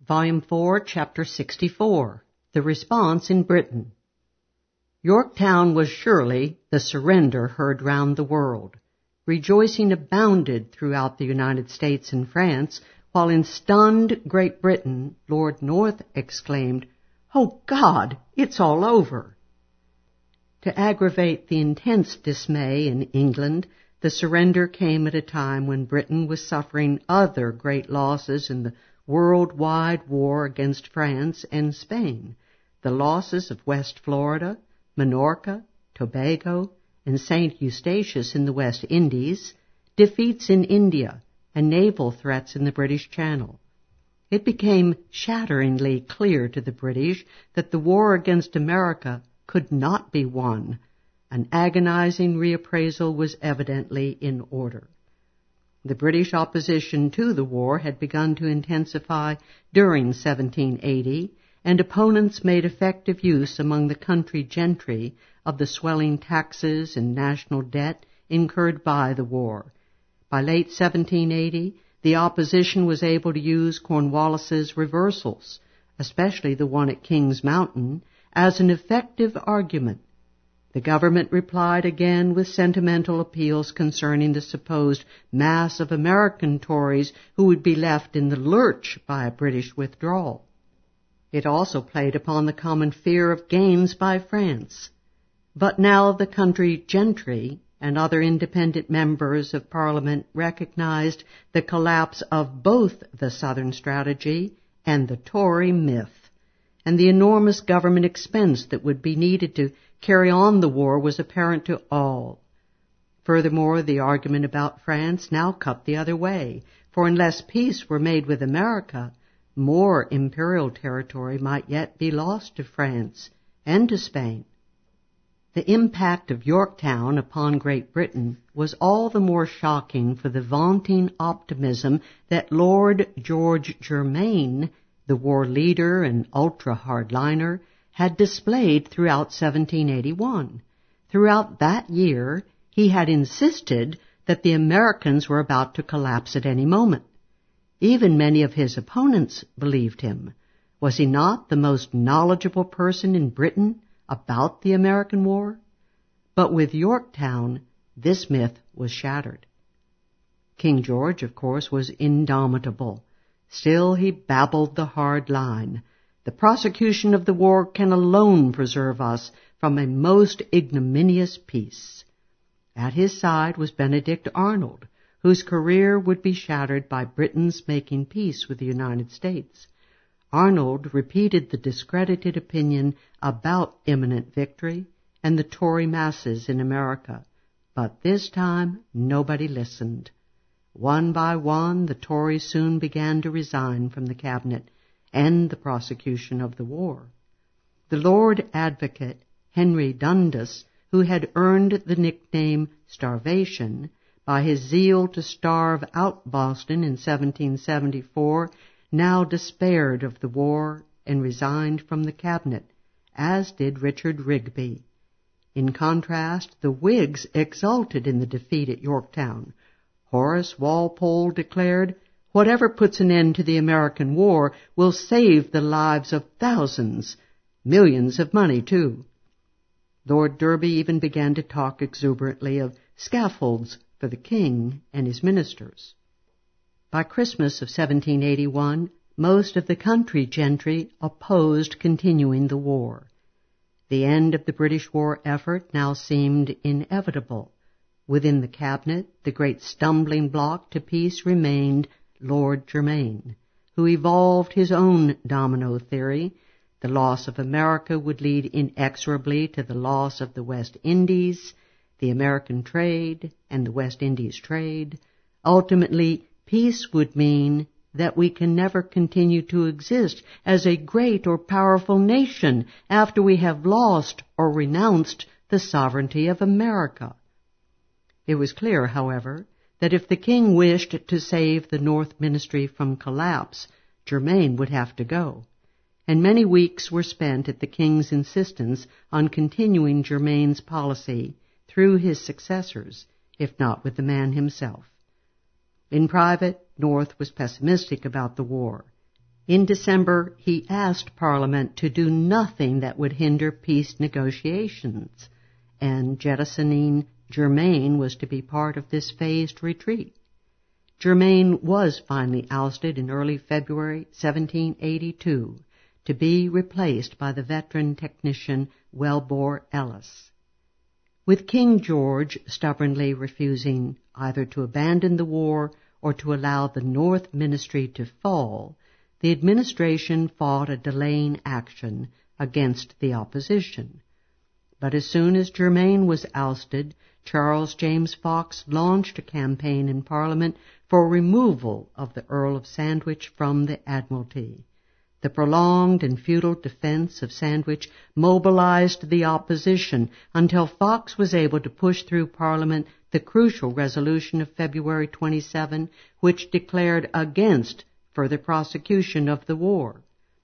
Volume 4, Chapter 64, The Response in Britain. Yorktown was surely the surrender heard round the world. Rejoicing abounded throughout the United States and France, while in stunned Great Britain, Lord North exclaimed, "Oh God, it's all over!" To aggravate the intense dismay in England, the surrender came at a time when Britain was suffering other great losses in the worldwide war against France and Spain, the losses of West Florida, Minorca, Tobago, and St. Eustatius in the West Indies, defeats in India, and naval threats in the British Channel. It became shatteringly clear to the British that the war against America could not be won. An agonizing reappraisal was evidently in order. The British opposition to the war had begun to intensify during 1780, and opponents made effective use among the country gentry of the swelling taxes and national debt incurred by the war. By late 1780, the opposition was able to use Cornwallis's reversals, especially the one at King's Mountain, as an effective argument. The government replied again with sentimental appeals concerning the supposed mass of American Tories who would be left in the lurch by a British withdrawal. It also played upon the common fear of gains by France. But now the country gentry and other independent members of Parliament recognized the collapse of both the Southern strategy and the Tory myth, and the enormous government expense that would be needed to carry on the war was apparent to all. Furthermore, the argument about France now cut the other way, for unless peace were made with America, more imperial territory might yet be lost to France and to Spain. The impact of Yorktown upon Great Britain was all the more shocking for the vaunting optimism that Lord George Germain, the war leader and ultra-hardliner, had displayed throughout 1781. Throughout that year, he had insisted that the Americans were about to collapse at any moment. Even many of his opponents believed him. Was he not the most knowledgeable person in Britain about the American war? But with Yorktown, this myth was shattered. King George, of course, was indomitable. Still he babbled the hard line. The prosecution of the war can alone preserve us from a most ignominious peace. At his side was Benedict Arnold, whose career would be shattered by Britain's making peace with the United States. Arnold repeated the discredited opinion about imminent victory and the Tory masses in America, but this time nobody listened. One by one, the Tories soon began to resign from the cabinet and the prosecution of the war. The Lord Advocate, Henry Dundas, who had earned the nickname Starvation by his zeal to starve out Boston in 1774, now despaired of the war and resigned from the cabinet, as did Richard Rigby. In contrast, the Whigs exulted in the defeat at Yorktown. Horace Walpole declared, "Whatever puts an end to the American war will save the lives of thousands, millions of money, too." Lord Derby even began to talk exuberantly of scaffolds for the king and his ministers. By Christmas of 1781, most of the country gentry opposed continuing the war. The end of the British war effort now seemed inevitable. Within the cabinet, the great stumbling block to peace remained Lord Germain, who evolved his own domino theory. The loss of America would lead inexorably to the loss of the West Indies, the American trade, and the West Indies trade. Ultimately, peace would mean that we can never continue to exist as a great or powerful nation after we have lost or renounced the sovereignty of America. It was clear, however, that if the king wished to save the North Ministry from collapse, Germain would have to go, and many weeks were spent at the king's insistence on continuing Germain's policy through his successors, if not with the man himself. In private, North was pessimistic about the war. In December, he asked Parliament to do nothing that would hinder peace negotiations, and jettisoning Germain was to be part of this phased retreat. Germain was finally ousted in early February 1782 to be replaced by the veteran technician Welbore Ellis. With King George stubbornly refusing either to abandon the war or to allow the North Ministry to fall, the administration fought a delaying action against the opposition. But as soon as Germain was ousted, Charles James Fox launched a campaign in Parliament for removal of the Earl of Sandwich from the Admiralty. The prolonged and futile defense of Sandwich mobilized the opposition until Fox was able to push through Parliament the crucial resolution of February 27, which declared against further prosecution of the war.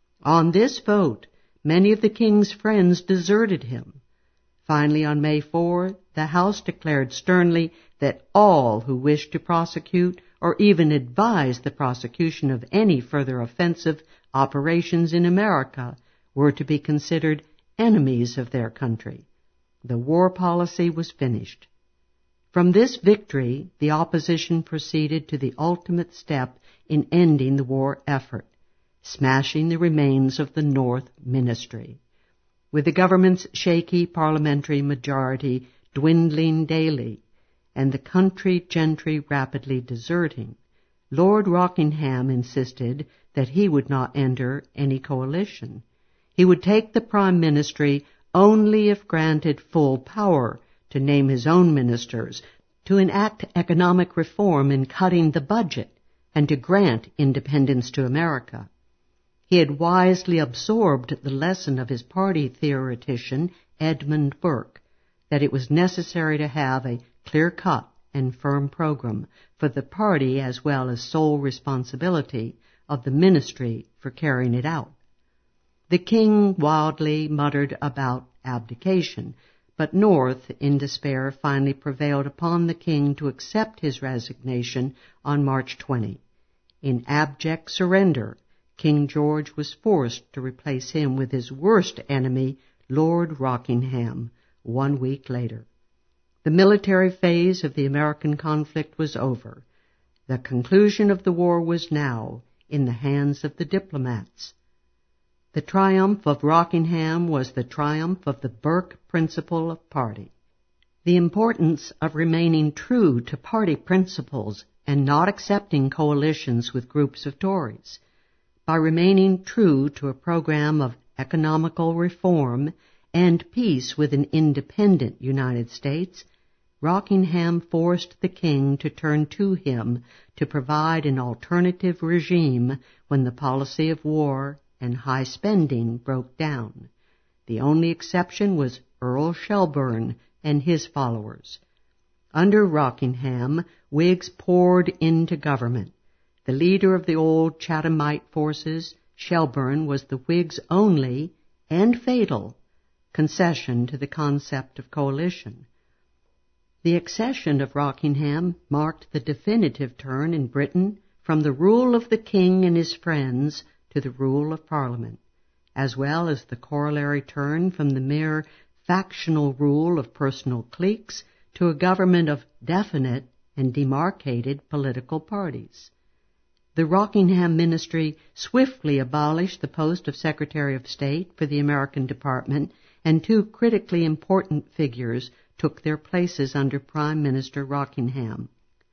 On this vote, many of the king's friends deserted him. Finally, on May 4, the House declared sternly that all who wished to prosecute or even advise the prosecution of any further offensive operations in America were to be considered enemies of their country. The war policy was finished. From this victory, the opposition proceeded to the ultimate step in ending the war effort, smashing the remains of the North Ministry. With the government's shaky parliamentary majority dwindling daily and the country gentry rapidly deserting, Lord Rockingham insisted that he would not enter any coalition. He would take the prime ministry only if granted full power to name his own ministers, to enact economic reform in cutting the budget, and to grant independence to America. He had wisely absorbed the lesson of his party theoretician, Edmund Burke, that it was necessary to have a clear-cut and firm program for the party as well as sole responsibility of the ministry for carrying it out. The king wildly muttered about abdication, but North, in despair, finally prevailed upon the king to accept his resignation on March 20. In abject surrender, King George was forced to replace him with his worst enemy, Lord Rockingham, 1 week later. The military phase of the American conflict was over. The conclusion of the war was now in the hands of the diplomats. The triumph of Rockingham was the triumph of the Burke principle of party. The importance of remaining true to party principles and not accepting coalitions with groups of Tories. By remaining true to a program of economical reform and peace with an independent United States, Rockingham forced the king to turn to him to provide an alternative regime when the policy of war and high spending broke down. The only exception was Earl Shelburne and his followers. Under Rockingham, Whigs poured into government. The leader of the old Chathamite forces, Shelburne, was the Whigs' only and fatal concession to the concept of coalition. The accession of Rockingham marked the definitive turn in Britain from the rule of the king and his friends to the rule of Parliament, as well as the corollary turn from the mere factional rule of personal cliques to a government of definite and demarcated political parties. The Rockingham ministry swiftly abolished the post of Secretary of State for the American Department, and two critically important figures took their places under Prime Minister Rockingham: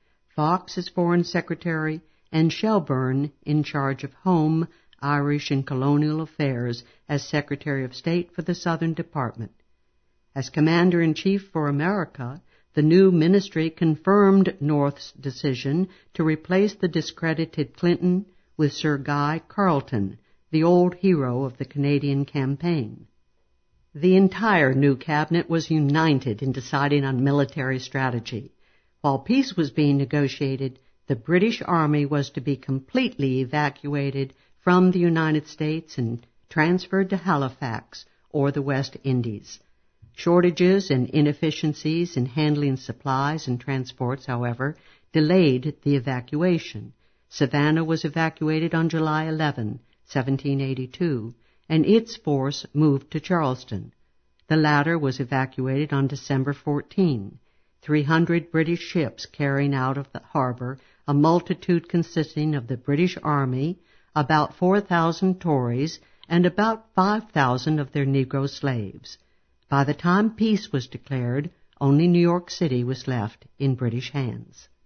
Fox as Foreign Secretary and Shelburne in charge of Home, Irish, and Colonial Affairs as Secretary of State for the Southern Department. As Commander-in-Chief for America, the new ministry confirmed North's decision to replace the discredited Clinton with Sir Guy Carleton, the old hero of the Canadian campaign. The entire new cabinet was united in deciding on military strategy. While peace was being negotiated, the British Army was to be completely evacuated from the United States and transferred to Halifax or the West Indies. Shortages and inefficiencies in handling supplies and transports, however, delayed the evacuation. Savannah was evacuated on July 11, 1782, and its force moved to Charleston. The latter was evacuated on December 14, 300 British ships carrying out of the harbor a multitude consisting of the British Army, about 4,000 Tories, and about 5,000 of their Negro slaves. By the time peace was declared, only New York City was left in British hands.